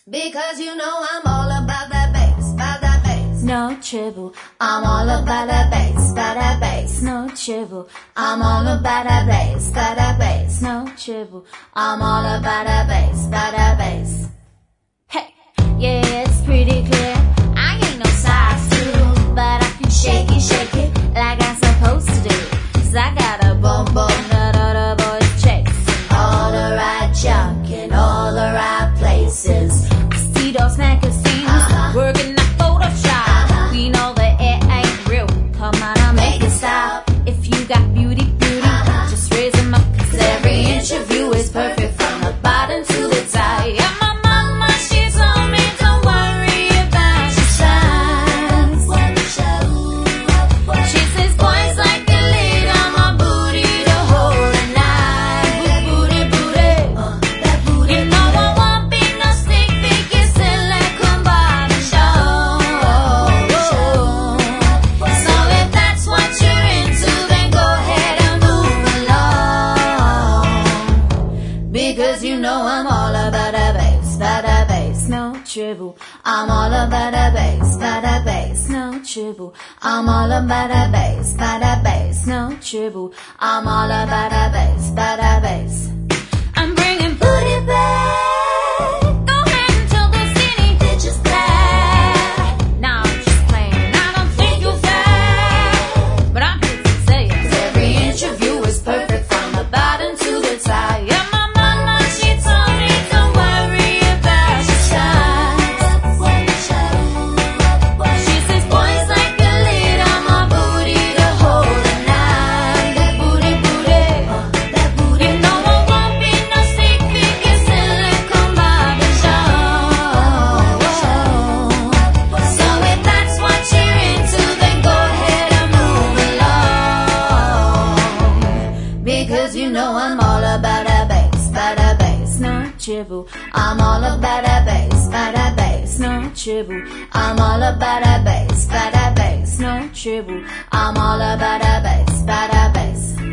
Because you know I'm all about that bass, about that bass. No triple. I'm all about that bass, about that bass. No triple. I'm all about that bass, about that bass. No triple. I'm all about that bass, about that bass. Hey, yeah, it's pretty clear. I ain't no size 2, but I can shake it like I'm supposed to do. 'Cause I got a boom boom that other boys chase. All the right junk in all the right places. See those magazines, working the Photoshop. We know that it ain't real. Come on, I'll make it stop. If you got beauty, just raise them up. 'Cause every inch of you is perfect from the bottom to the top. Yeah, my mama, she told me don't worry about your size. She says boys like the lid on my booty the whole night. Booty, That booty, you know I won't be no stick figure silicone body show. So if that's what you're into, then go ahead and move along. because you know I'm all about that bass, about that bass. No triple. I'm all about that bass, about that bass. No triple. I'm all about that bass, about that bass. No triple. I'm all about that bass, about that bass. I'm bringing booty back. Go ahead and tell those skinny bitches that. Nah, I'm just playing. I don't think you're fat, but I'm here to say it. 'Cause every inch of you is perfect from the bottom to the top. Yeah, my mama, she told me don't worry about your size. She says boys like the lid on my booty the whole night. That booty, that booty. You know I won't be no stick figure silicone body show. So if that's what you're into, then go ahead and move along. Because you know I'm all about that bass, about that bass. No triple. I'm all about that bass, about that bass. No triple. I'm all about that bass, about that bass. No triple. I'm all about that bass, about that bass.